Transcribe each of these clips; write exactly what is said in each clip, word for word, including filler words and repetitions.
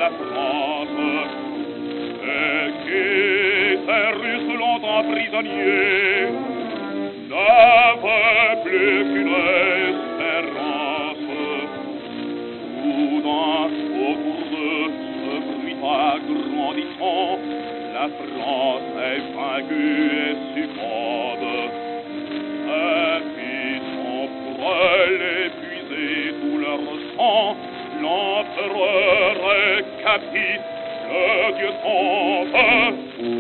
la France, et qui, ces Russes longtemps prisonniers, n'avait plus qu'une espérance. Soudain, autour de ce bruit agrandissant, la France est vaincue et succombe. Un puissant brûle épuisé tout leur sang, l'empereur est captif, le Dieu tombe.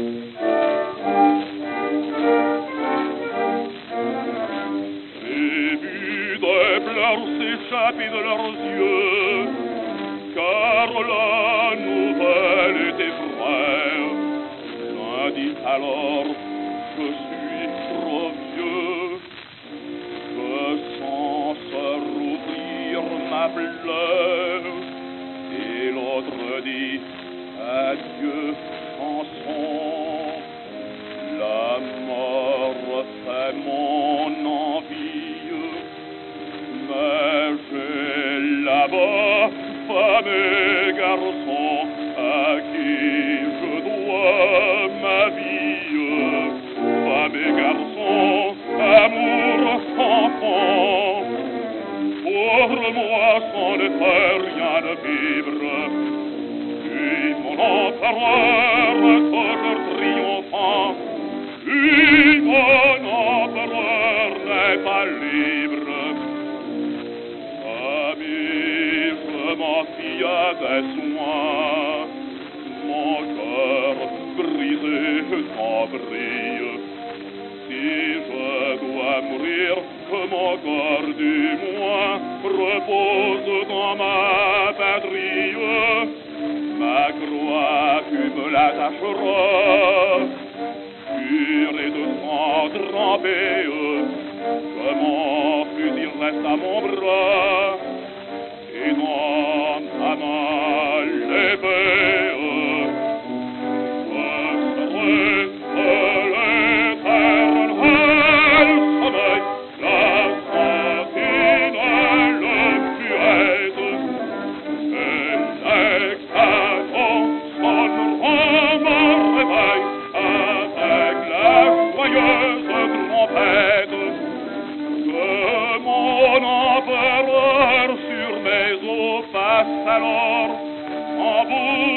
Des pleurs s'échappaient de leurs yeux, car la nouvelle était vraie. L'un dit alors, je suis trop vieux, je sens se rouvrir ma plaie. Et l'autre dit, adieu chanson, la mort fait mon envie. Mais j'ai là-bas femme et garçon à qui je dois ma vie. Femme et garçon, amour, enfant, pour moi sans ne faire rien de vivre. Puis mon empereur toujours triomphant, puis mon empereur n'est pas libre. Je m'en fie à des soins, mon cœur brisé s'en brille. Si je dois mourir, que mon corps du moins repose dans ma patrie. Ma croix, tu me l'attacheras, pure et de sang trempé, que mon fusil reste à mon bras. Et dans ta main l'épée, je serai l'éternel sommeil, la sentinelle muette, et les canons sonneront mon réveil avec la joyeuse trompette. Que mon empereur sur mes os passe alors en bout